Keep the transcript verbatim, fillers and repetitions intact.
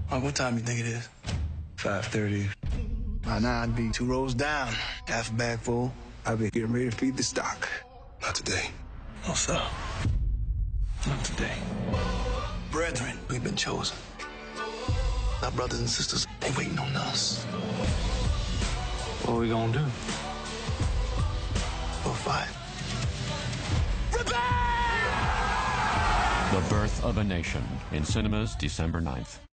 Oh, what time you think it is? five thirty. By now, I'd be two rows down, half a bag full. I'll be getting ready to feed the stock. Not today. No, sir. Not today. Brethren, we've been chosen. Our brothers and sisters, they waiting on us. What are we gonna do? We'll fight. The Birth of a Nation, in cinemas December ninth.